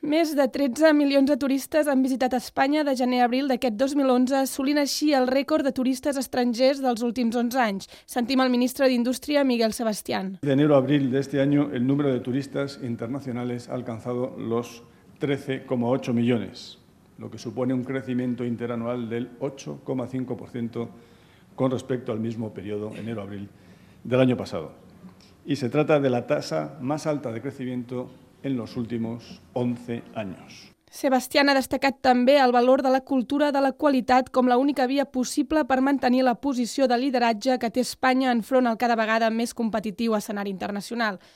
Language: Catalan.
Més de 13 milions de turistes han visitat Espanya de gener a abril d'aquest 2011, assolint així el rècord de turistes estrangers dels últims 11 anys. Sentim el ministre d'Indústria, Miguel Sebastián. De enero a abril de este año, el número de turistas internacionales ha alcanzado los 13,8 millones, lo que supone un crecimiento interanual del 8,5% con respecto al mismo periodo, enero-abril, del año pasado. Y se trata de la tasa más alta de crecimiento en los últimos 11 años. Sebastián ha destacat també el valor de la cultura de la qualitat com l'única via possible per mantenir la posició de lideratge que té Espanya enfront al cada vegada més competitiu escenari internacional.